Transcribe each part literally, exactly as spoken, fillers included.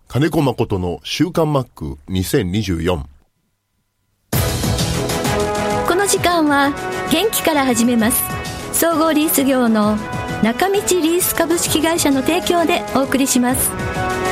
金子誠の週刊マックにせんにじゅうよん。 この時間は元気から始めます。総合リース業の中道リース株式会社の提供でお送りします。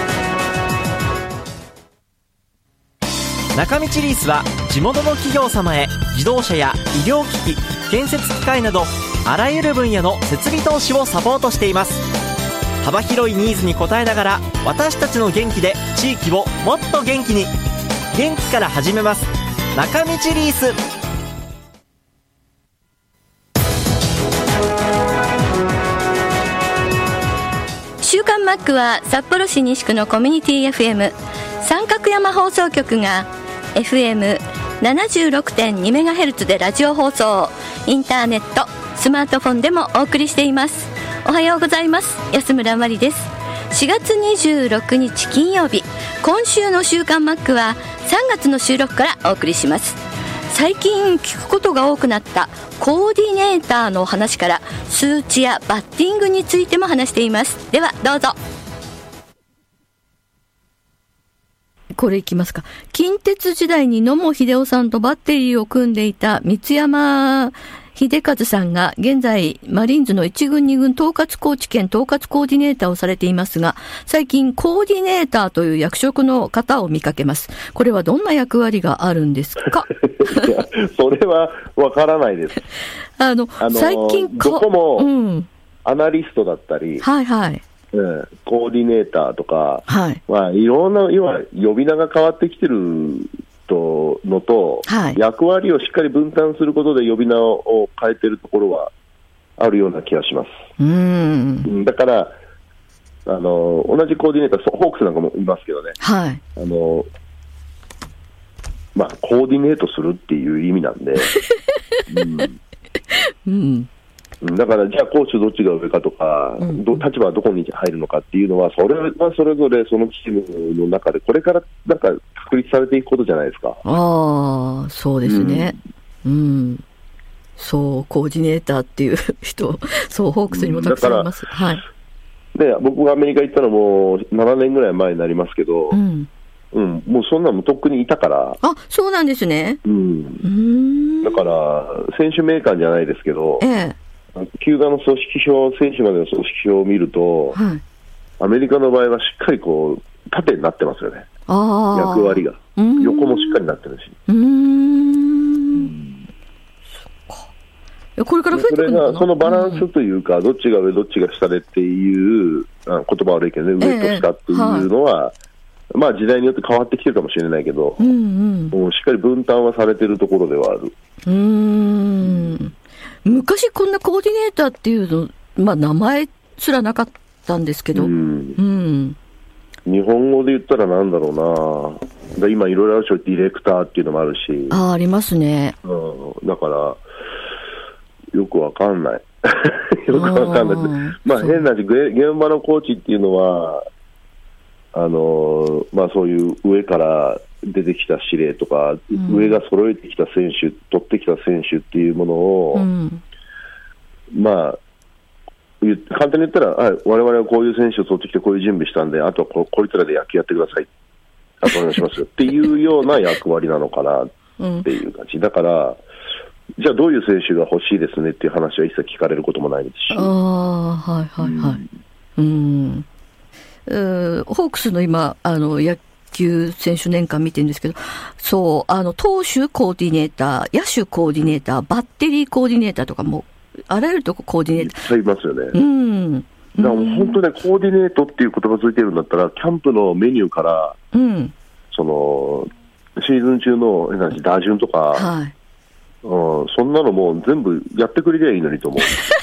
中道リースは地元の企業様へ自動車や医療機器、建設機械などあらゆる分野の設備投資をサポートしています。幅広いニーズに応えながら私たちの元気で地域をもっと元気に。元気から始めます。中道リース。 週刊マックは札幌市西区のコミュニティ エフエム 三角山放送局が エフエムななじゅうろくてんにメガヘルツ でラジオ放送、インターネット、スマートフォンでもお送りしています。おはようございます。安村まりです。しがつにじゅうろくにち金曜日、今週の週刊マックはさんがつの収録からお送りします。最近聞くことが多くなったコーディネーターの話から数値やバッティングについても話しています。ではどうぞ。これいきますか。近鉄時代に野茂英雄さんとバッテリーを組んでいた三山秀和さんが現在マリーンズのいち軍に軍統括コーチ兼統括コーディネーターをされていますが、最近コーディネーターという役職の方を見かけます。これはどんな役割があるんですか？ いや、それはわからないです。 あの、あの最近どこもアナリストだったり、うん、はいはい、うん、コーディネーターとか、はい、まあ、いろんな今呼び名が変わってきてるとのと、はい、役割をしっかり分担することで呼び名を変えてるところはあるような気がします。うん、だからあの同じコーディネーター、ホークスなんかもいますけどね、はい、あのまあ、コーディネートするっていう意味なんで、うんうん、だからじゃあコーチどっちが上かとか、うん、ど立場はどこに入るのかっていうのは、それはそれぞれそのチームの中でこれからなんか確立されていくことじゃないですか。ああ、そうですね、うん、うん、そう、コーディネーターっていう人、そう、ホークスにもたくさんいます、うん、はい、 で僕がアメリカ行ったのもななねんぐらい前になりますけど、うんうん、もうそんなのとっくにいたから。 あ、そうなんですね。うん。うーん、だから、選手名鑑じゃないですけど、ええ、球団の組織表、選手までの組織表を見ると、はい、アメリカの場合はしっかりこう、縦になってますよね。あ、役割が。横もしっかりなってるし。うーん。うん、そっか。これから増えてくるのかな。それが、そのバランスというか、うん、どっちが上、どっちが下でっていう、あ、言葉悪いけどね、上と下っていうのは、ええ、はい、まあ、時代によって変わってきてるかもしれないけど、うんうん、もうしっかり分担はされてるところではある。うーん、昔こんなコーディネーターっていうの、まあ、名前すらなかったんですけど、うんうん、 日本語で言ったらなんだろうな、今いろいろあるでしょ、ディレクターっていうのもあるし、 あ、ありますね、 うん、だからよくわかんないよくわかんない、まあ、変な話、現場のコーチっていうのはあのまあ、そういう上から出てきた指令とか、うん、上が揃えてきた選手、取ってきた選手っていうものを、うん、まあ、簡単に言ったら、はい、我々はこういう選手を取ってきてこういう準備したんで、あとは こ, こいつらで野球やってください、あとお願いしますよっていうような役割なのかなっていう感じ、うん、だからじゃあどういう選手が欲しいですねっていう話は一切聞かれることもないですし。あ、はいはいはい、うん、うんホークスの今あの野球選手年間見てるんですけど、そう、あの投手コーディネーター、野手コーディネーター、バッテリーコーディネーターとかもあらゆるとこコーディネーターいますよね。うん。 だから本当ね、コーディネートっていう言葉ついてるんだったら、キャンプのメニューから、うん、そのシーズン中の打順とか、はい、うん、そんなのも全部やってくれりゃいいのにと思う。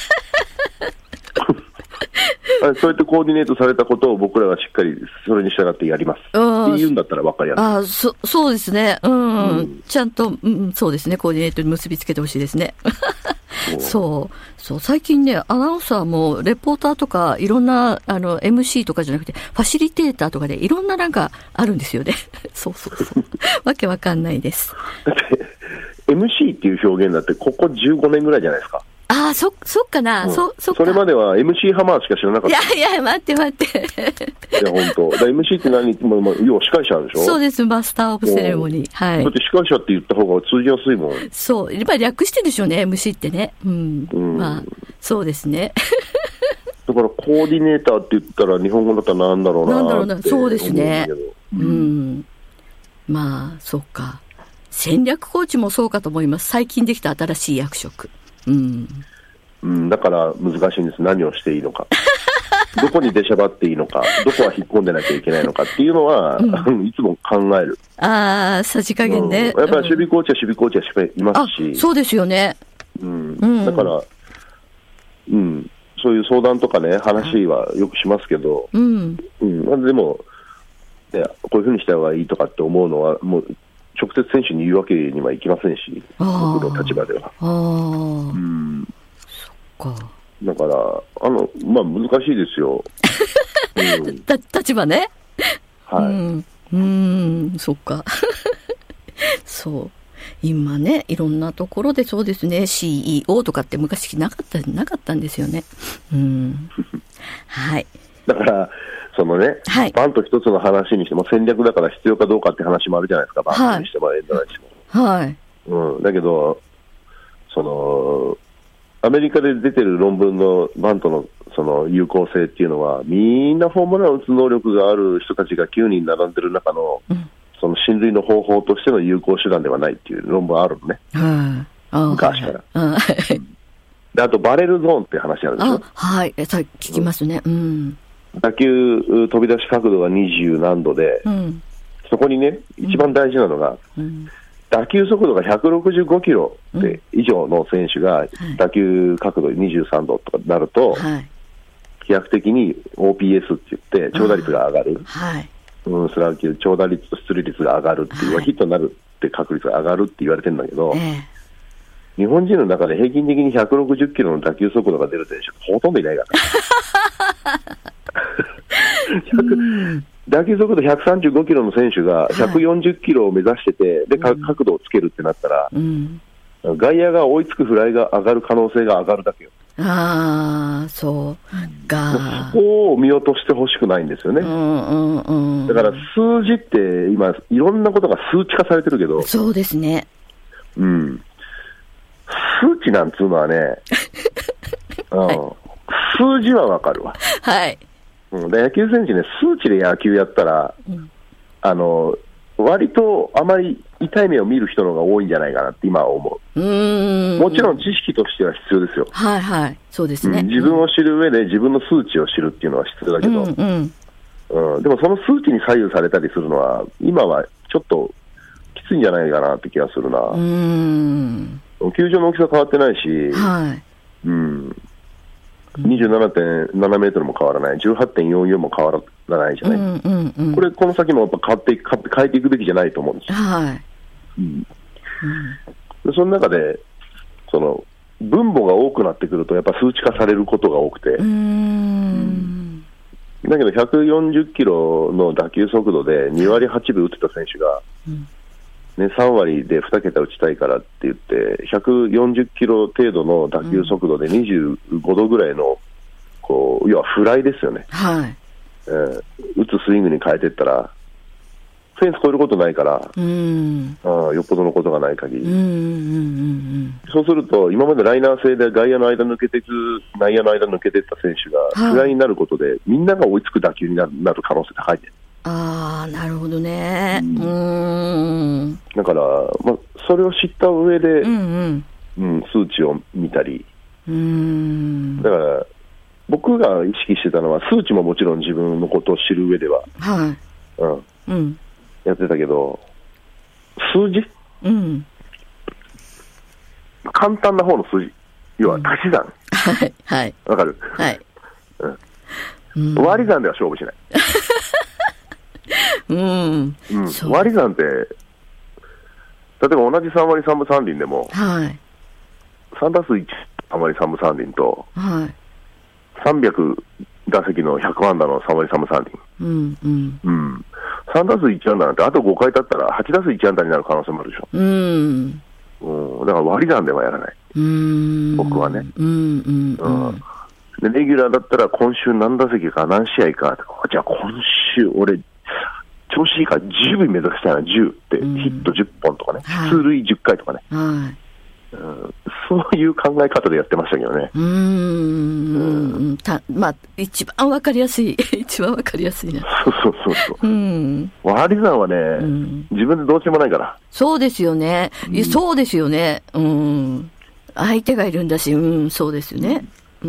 そうやってコーディネートされたことを僕らがしっかりそれに従ってやりますって言うんだったら分かりやすい。 ああ、そ、そうですね、うんうん、ちゃんと、うん、そうですね、コーディネートに結びつけてほしいですね。そうそう、最近ね、アナウンサーもレポーターとかいろんなあの エムシー とかじゃなくてファシリテーターとかでいろんななんかあるんですよね。そうそうそうわけわかんないです。 だって エムシー っていう表現だってここじゅうごねんぐらいじゃないですか。 あああ、そ、そっかな、うん、そ、そっか。 それまでは エムシー ハマーしか知らなかった。 いやいや、待って待って。 いや、本当。だ エムシー って何っても、要は司会者でしょ。 そうです、マスターオブセレモニー。はい。 だって司会者って言った方が通じやすいもん。 そう。やっぱり略してでしょうね、エムシー ってね。うん。うん、まあ、そうですね。 だから、コーディネーターって言ったら、日本語だったらなんだろうなって。なんだろうな、 そうですね。うん。うん、まあ、そうか。戦略コーチもそうかと思います。最近できた新しい役職。うん。 うん、だから難しいんです。何をしていいのか。どこに出しゃばっていいのか。どこは引っ込んでなきゃいけないのかっていうのは、うん、いつも考える。 ああ、さじ加減ね、 うん。やっぱり守備コーチは守備コーチはいますし。 あ、そうですよね。 うん。うん、だから、うん。そういう相談とかね、話はよくしますけど、うん。うん。でも、ね、こういうふうにした方がいいとかって思うのは、もう、直接選手に言うわけにはいきませんし、僕の立場では。ああ、うん、そっか。だから、あの、まあ、難しいですよ。 うん、た立場ね。 はい。うん、 うーん、そっか。そう。今ね、いろんなところでそうですね、シーイーオー とかって昔なかった、なかったんですよね。うん。はい。 だから、そのね、はい、バント一つの話にしても戦略だから必要かどうかって話もあるじゃないですか、バントにしてもエンドライにしても。はい。うん。だけど、その、アメリカで出てる論文のバントのその有効性っていうのは、みんなホームランを打つ能力がある人たちがきゅうにん並んでる中の、うん、その進塁の方法としての有効手段ではないっていう論文あるのね。はい。昔から。はい。で、あとバレルゾーンって話あるでしょ。 はい。それ聞きますね。うん。 打球飛び出し角度がにじゅうなんどで、うん、そこにね、一番大事なのが、うん、打球速度がひゃくろくじゅうごキロで以上の選手が打球角度にじゅうさんどとかになると、はい、飛躍的に オーピーエス って言って長打率が上がる、はいうん、スラッギ長打率と出塁率が上がるっていう、はい、ヒットになるって確率が上がるって言われてるんだけど、えー、日本人の中で平均的にひゃくろくじゅっキロの打球速度が出る選手ほとんどいないから打球速度ひゃくさんじゅうごキロの選手がひゃくよんじゅっキロを目指してて、はい、で角度をつけるってなったら、うん、外野が追いつくフライが上がる可能性が上がるだけよ。 ああ、そうか。 そこを見落としてほしくないんですよね、うんうんうん、だから数字って今いろんなことが数値化されてるけど、 そうですね、うん、 数値なんつうのはね、はい、数字はわかるわ。 はい。 うん、で野球選手ね、数値で野球やったら、うん、あの割とあまり痛い目を見る人の方が多いんじゃないかなって今は思う。うーん、もちろん知識としては必要ですよ。 はいはい、そうですね、 うん、自分を知る上で自分の数値を知るっていうのは必要だけど、うんうんうん、でもその数値に左右されたりするのは今はちょっときついんじゃないかなって気がするな。うーん、球場の大きさ変わってないし、はい、うん、にじゅうななてんななメートルも変わらない、じゅうはちてんよんよん も変わらないじゃない、うんうんうん、これこの先もやっぱ変わって変えていくべきじゃないと思うんですよ、はいうんうん、でその中でその分母が多くなってくるとやっぱ数値化されることが多くて、うーん、だけどひゃくよんじゅっキロの打球速度でにわりはちぶ打ってた選手が、うんね、さんわりでに桁打ちたいからって言ってひゃくよんじゅっキロ程度の打球速度でにじゅうごどぐらいのこう要はフライですよね、はいえー、打つスイングに変えていったらフェンス越えることないから、うんあよっぽどのことがない限り、うんうんうんうん、そうすると今までライナー制で外野の間抜けていく内野の間抜けていった選手がフライになることで、はい、みんなが追いつく打球になる、なる可能性高いね。 ああ、なるほどね。うん。うんだから、まあ、それを知った上で、うんうんうん、数値を見たり。うんだから、僕が意識してたのは、数値ももちろん自分のことを知る上では、はいうんうん、やってたけど、数字、うん、簡単な方の数字、要は足し算。うん、はい。はい。わかる？はい、うん。割り算では勝負しない。うんうん、割り算って例えば同じさんわりさんぶさんりんでも、はい、さんたすいちさんわりさんぶさんりんと、はい、さんびゃく打席のひゃくあんだのさんわりさんぶさんりん、うんうんうん、さんたすいちあんだなんてあとごかい経ったらはちたすいちあんだになる可能性もあるでしょ、うんうん、だから割り算ではやらない。 うーん僕はね。 うんうんうん、 うん、でレギュラーだったら今週何打席か何試合か、じゃあ今週俺調子いいからじゅう目指したいな、じゅうって、うん、ヒットじゅっぽんとかね、はい、出塁じゅっかいとかね、はいうん、そういう考え方でやってましたけどね。 うーん、うん、たまあ一番わかりやすい一番わかりやすいな。 そうそうそうそう、うん、割り算はね、うん、自分でどうしようもないから。 そうですよね、うん、そうですよね、うん、相手がいるんだし、うん、そうですよね、うん、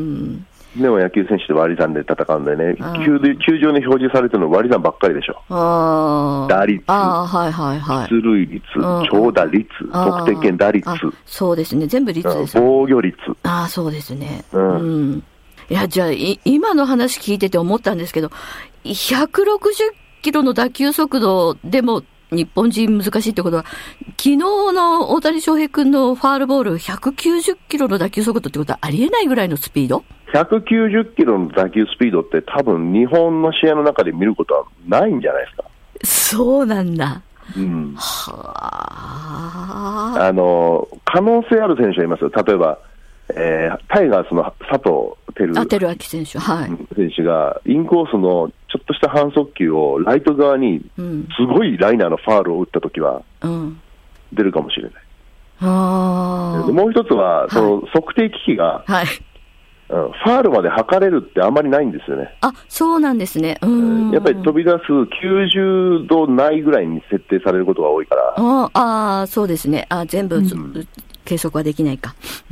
でも野球選手で割り算で戦うんでね、球で球場に表示されてるの割り算ばっかりでしょ。あ打率、 あ、はいはいはい、 出塁率、長打率、得点圏打率、 そうですね、全部率です、 防御率。 ああ、そうですね、うんうん、いや、じゃあい今の話聞いてて思ったんですけど、ひゃくろくじゅっキロの打球速度でも日本人難しいってことは、昨日の大谷翔平君のファールボールひゃくきゅうじゅっキロの打球速度ってことはありえないぐらいのスピード？ ひゃくきゅうじゅっキロの打球スピードって多分日本の試合の中で見ることはないんじゃないですか。 そうなんだ。 うん、はあ。あの可能性ある選手がいますよ。例えば、えー、タイガースの佐藤輝明選手、はい、 選手がインコースのちょっとした反則球をライト側にすごいライナーのファールを打ったときは出るかもしれない。うん、あでもう一つはその測定機器が、はい、うん、ファールまで測れるってあんまりないんですよね。 あ、そうなんですね。うん、 やっぱり飛び出すきゅうじゅうどないぐらいに設定されることが多いから。 ああ、そうですね。あ全部、うん、計測はできないか。うん、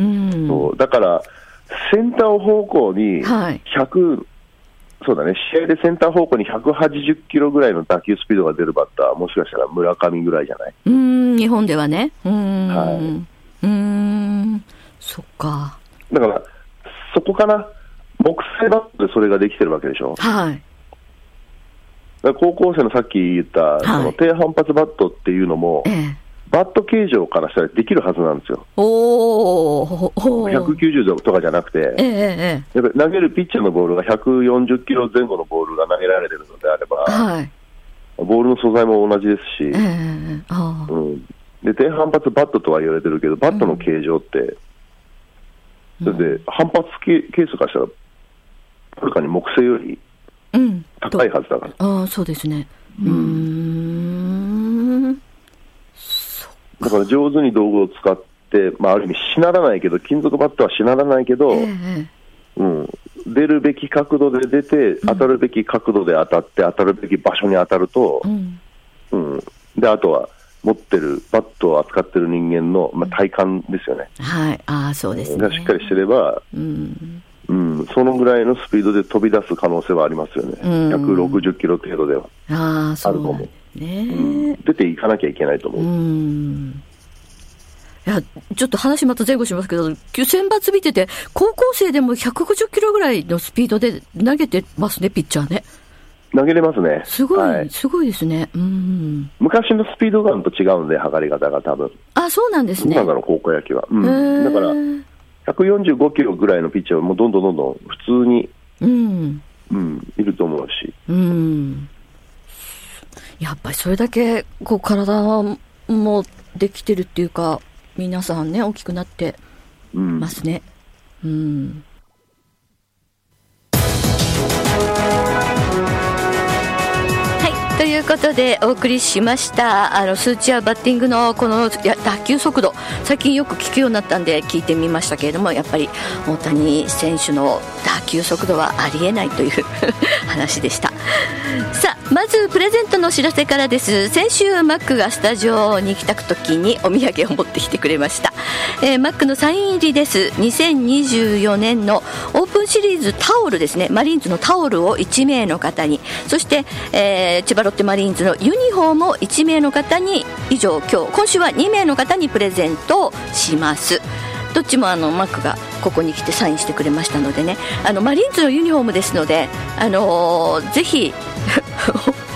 そうだからセンター方向にひゃく、はい、そうだね、試合でセンター方向にひゃくはちじゅっキロぐらいの打球スピードが出るバッター、もしかしたら村上ぐらいじゃない？ うーん、日本ではね。うーん、 はい、 うーん、そっか。 だからそこかな、木製バットでそれができてるわけでしょ。 はい。 だから高校生のさっき言った、はい、その低反発バットっていうのも、ええ、バット形状からしたらできるはずなんですよ。おー、ひゃくきゅうじゅうとかじゃなくて、ええ、やっぱり投げるピッチャーのボールがひゃくよんじゅっキロ前後のボールが投げられてるのであれば、はい、ボールの素材も同じですし、ええ、あうん、で低反発バットとは言われてるけど、バットの形状って、うん、それで反発ケースからしたらはるかに木製より高いはずだから、 うん、あそうですね、うん、うーん、 だから上手に道具を使って、まあ、ある意味しならないけど、金属バットはしならないけど、えーうん、出るべき角度で出て、当たるべき角度で当たって、当たるべき場所に当たると、うんうん、であとは持ってるバットを扱ってる人間の、まあ、体感ですよね、 はい、あそうですね、 がしっかりしてれば、うんうん、そのぐらいのスピードで飛び出す可能性はありますよね、うん、ひゃくろくじゅっキロ程度ではあると思う。ねうん、出ていかなきゃいけないと思う。うんいやちょっと話また前後しますけど、選抜見てて高校生でもひゃくごじゅっキロぐらいのスピードで投げてますね、ピッチャーね。 投げれますね。 すごい、はい、すごいですね。うん昔のスピードガンと違うんで、測り方が多分。 あ、そうなんですね。 今の高校野球は、うん、だからひゃくよんじゅうごキロぐらいのピッチャーはもうどんどんどんどん普通に、うんうん、いると思うし、うんやっぱりそれだけこう体もできてるっていうか、皆さんね大きくなってますね。うん、うんということでお送りしましたあの数値やバッティングのこの打球速度、最近よく聞くようになったんで聞いてみましたけれども、やっぱり大谷選手の打球速度はありえないという話でした。さあまずプレゼントのお知らせからです。先週マックがスタジオに来た時にお土産を持ってきてくれました、えー、マックのサイン入りです。にせんにじゅうよねんのオープンシリーズタオルですね、マリーンズのタオルをいち名の方に、そして、えー、千葉ロッテマリーンズのユニフォームをいち名の方に、以上今日今週はに名の方にプレゼントをします。どっちもあのマックがここに来てサインしてくれましたのでね、あのマリーンズのユニフォームですので、あのー、ぜひ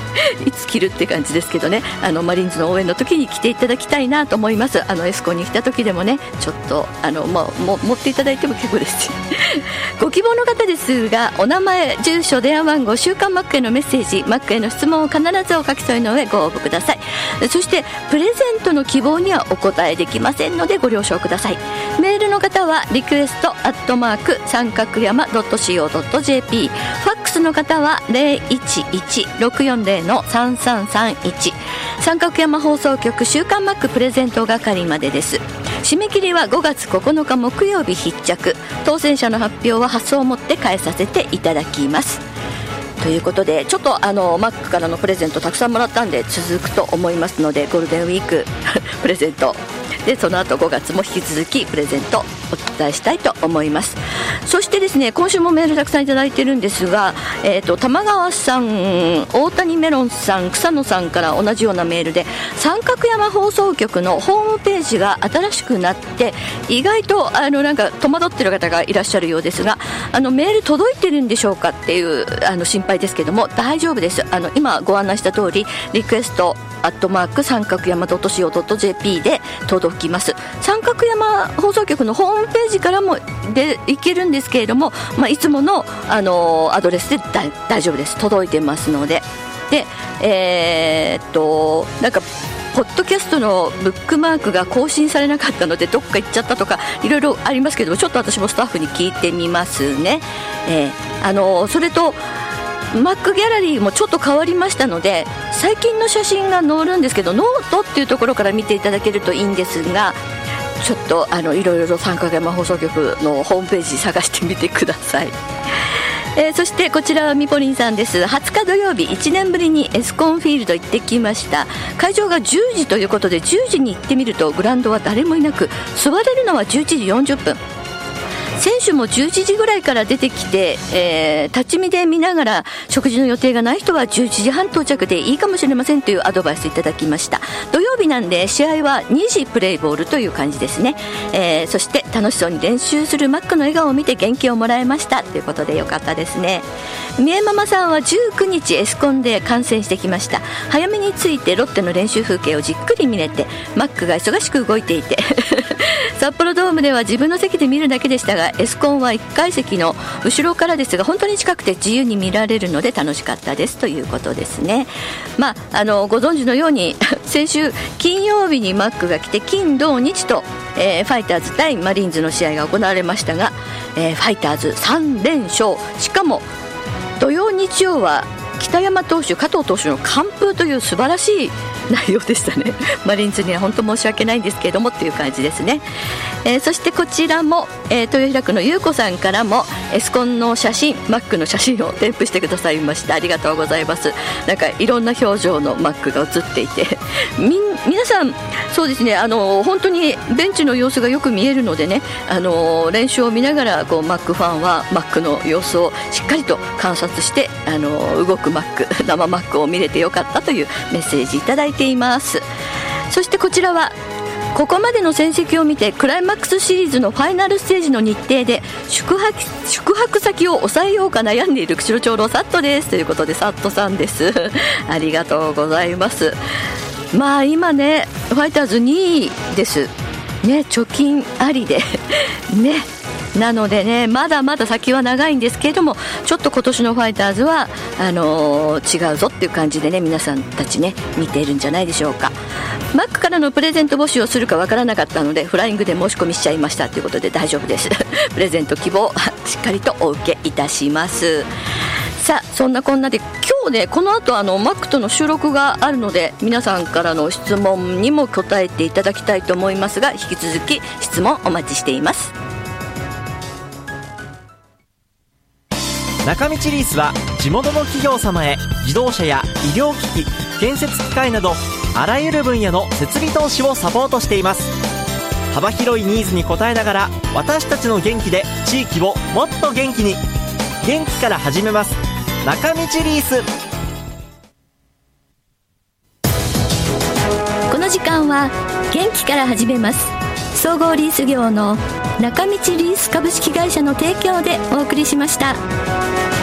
いつ着るって感じですけどね、あのマリーンズの応援の時に着ていただきたいなと思います。あのエスコンに来た時でもね、ちょっとあのもも持っていただいても結構ですご希望の方ですが、お名前、住所、電話番号、週刊マックへのメッセージ、マックへの質問を必ずお書き添えの上ご応募ください。そしてプレゼントの希望にはお答えできませんのでご了承ください。メールの方はリクエストアットマーク三角山 ドットシーオー ドット ジェーピー、 ファックスの方は ゼロいちいち ろくよんゼロ のさんさんさんいち、三角山放送局週刊マックプレゼント係までです。締め切りはごがつここのか木曜日必着。当選者の発表は発送をもって返させていただきます。ということで、ちょっとあのマックからのプレゼントたくさんもらったんで続くと思いますので、ゴールデンウィークプレゼントで、その後ごがつも引き続きプレゼントお伝えしたいと思います。そしてですね、今週もメールたくさんいただいてるんですが、えーと、玉川さん、大谷メロンさん、草野さんから同じようなメールで、三角山放送局のホームページが新しくなって、意外とあのなんか戸惑ってる方がいらっしゃるようですが、あのメール届いてるんでしょうかっていうあの心配ですけども、大丈夫です。あの今ご案内した通り、リクエストアットマーク三角山 ドットシーオー ドット ジェーピー で届きます。三角山放送局のホームページからもでいけるんですけれども、まあ、いつもの、あのー、アドレスでだ大丈夫です。届いてますので。で、えー、っとなんかポッドキャストのブックマークが更新されなかったのでどっか行っちゃったとかいろいろありますけども、ちょっと私もスタッフに聞いてみますね。えー、あのー、それとマックギャラリーもちょっと変わりましたので、最近の写真が載るんですけど、ノートっていうところから見ていただけるといいんですが、ちょっとあのいろいろと三角山放送局のホームページ探してみてください。えー、そしてこちらはみぽりんさんです。はつか土曜日、いちねんぶりにエスコンフィールド行ってきました。会場がじゅうじということで、じゅうじに行ってみるとグラウンドは誰もいなく、座れるのはじゅういちじよんじゅっぷん。選手もじゅういちじぐらいから出てきて、えー、立ち見で見ながら、食事の予定がない人はじゅういちじはん到着でいいかもしれませんというアドバイスいただきました。土曜日なんで試合はにじプレイボールという感じですね。えー、そして楽しそうに練習するマックの笑顔を見て元気をもらえましたということでよかったですね。三重ママさんはじゅうくにちエスコンで観戦してきました。早めに着いてロッテの練習風景をじっくり見れて、マックが忙しく動いていて札幌ドームでは自分の席で見るだけでしたが、エスコンはいっかい席の後ろからですが本当に近くて自由に見られるので楽しかったですということですね。まあ、あのご存知のように先週金曜日にマックが来て、金土日と、えー、ファイターズ対マリーンズの試合が行われましたが、えー、ファイターズさんれんしょう、しかも土曜日曜は北山投手、加藤投手の完封という素晴らしい内容でしたね。マリーンズには本当申し訳ないんですけれどもっていう感じですね。えー、そしてこちらも、えー、豊平区の優子さんからもエスコンの写真、マックの写真を添付してくださいました。ありがとうございます。なんかいろんな表情のマックが写っていて、み皆さんそうですね、あの本当にベンチの様子がよく見えるのでね、あの練習を見ながらこうマックファンはマックの様子をしっかりと観察して、あの動くマック、生マックを見れてよかったというメッセージいただいています。そしてこちらはここまでの戦績を見て、クライマックスシリーズのファイナルステージの日程で宿泊、宿泊先を抑えようか悩んでいる釧路町のサットですということで、サットさんですありがとうございます。まあ今ねファイターズにいですね、貯金ありでね、なのでね、まだまだ先は長いんですけれども、ちょっと今年のファイターズはあのー、違うぞっていう感じでね、皆さんたちね見ているんじゃないでしょうか。マックからのプレゼント募集をするかわからなかったのでフライングで申し込みしちゃいましたということで大丈夫ですプレゼント希望しっかりとお受けいたします。さあそんなこんなで今日ね、この後あのマックとの収録があるので、皆さんからの質問にも答えていただきたいと思いますが、引き続き質問お待ちしています。 中道リースは地元の企業様へ自動車や医療機器、建設機械などあらゆる分野の設備投資をサポートしています。幅広いニーズに応えながら、私たちの元気で地域をもっと元気に。元気から始めます。中道リース。 この時間は元気から始めます。総合リース業の中道リース株式会社の提供でお送りしました。